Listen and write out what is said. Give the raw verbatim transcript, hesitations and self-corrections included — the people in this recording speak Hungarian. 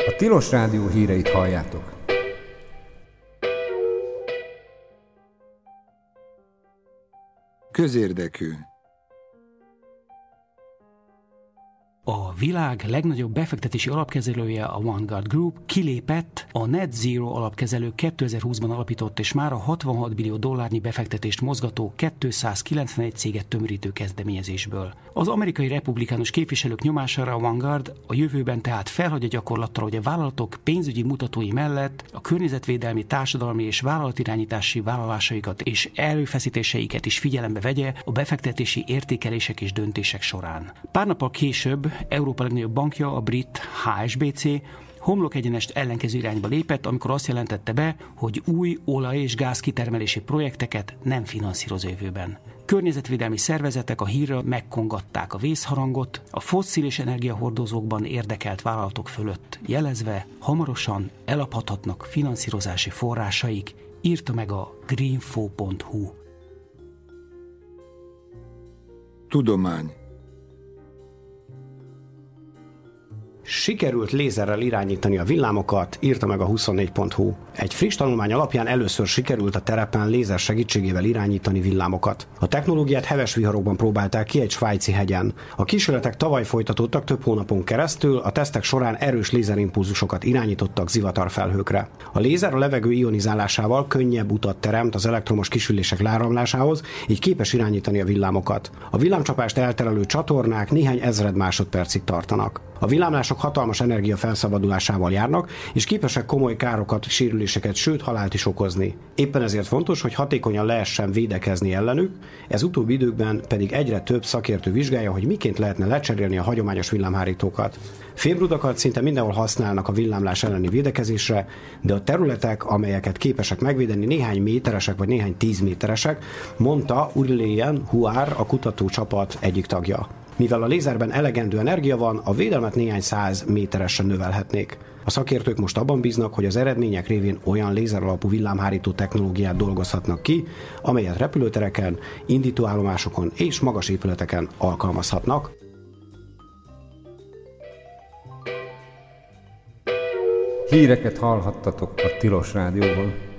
A Tilos Rádió híreit halljátok. Közérdekű. A világ legnagyobb befektetési alapkezelője, a Vanguard Group kilépett a Net Zero alapkezelő kétezer-húszban alapított és mára hatvanhat billió dollárnyi befektetést mozgató kétszázkilencvenegy céget tömörítő kezdeményezésből. Az amerikai republikánus képviselők nyomására a Vanguard a jövőben tehát felhagy a gyakorlattal, hogy a vállalatok pénzügyi mutatói mellett a környezetvédelmi, társadalmi és vállalatirányítási vállalásaikat és erőfeszítéseiket is figyelembe vegye a befektetési értékelések és döntések során. Pár nappal később Európa legnagyobb bankja, a brit há es bé cé homlok egyenest ellenkező irányba lépett, amikor azt jelentette be, hogy új olaj- és gázkitermelési projekteket nem finanszíroz jövőben. Környezetvédelmi szervezetek a hírra megkongatták a vészharangot a fosszilis energiahordozókban érdekelt vállalatok fölött, jelezve, hamarosan elaphathatnak finanszírozási forrásaik, írta meg a greenfo pont hu. Tudomány. Sikerült lézerrel irányítani a villámokat, írta meg a huszonnégy pont hu. Egy friss tanulmány alapján először sikerült a terepen lézer segítségével irányítani villámokat. A technológiát heves viharokban próbálták ki egy svájci hegyen. A kísérletek tavaly folytatódtak több hónapon keresztül, a tesztek során erős lézerimpulzusokat irányítottak zivatarfelhőkre. A lézer a levegő ionizálásával könnyebb utat teremt az elektromos kisülések leáramlásához, így képes irányítani a villámokat. A villámcsapást elterelő csatornák néhány ezred másodpercig tartanak. A villámlások hatalmas energia felszabadulásával járnak, és képesek komoly károkat, sérüléseket, sőt halált is okozni. Éppen ezért fontos, hogy hatékonyan lehessen védekezni ellenük, ez utóbbi időkben pedig egyre több szakértő vizsgálja, hogy miként lehetne lecserélni a hagyományos villámhárítókat. Fémrudakat szinte mindenhol használnak a villámlás elleni védekezésre, de a területek, amelyeket képesek megvédeni, néhány méteresek vagy néhány tízméteresek, mondta Aurélien Huár, a kutatócsapat egyik tagja. Mivel a lézerben elegendő energia van, a védelmet néhány száz méteresen növelhetnék. A szakértők most abban bíznak, hogy az eredmények révén olyan lézer alapú villámhárító technológiát dolgozhatnak ki, amelyet repülőtereken, indítóállomásokon és magas épületeken alkalmazhatnak. Híreket hallhattatok a Tilos Rádióban.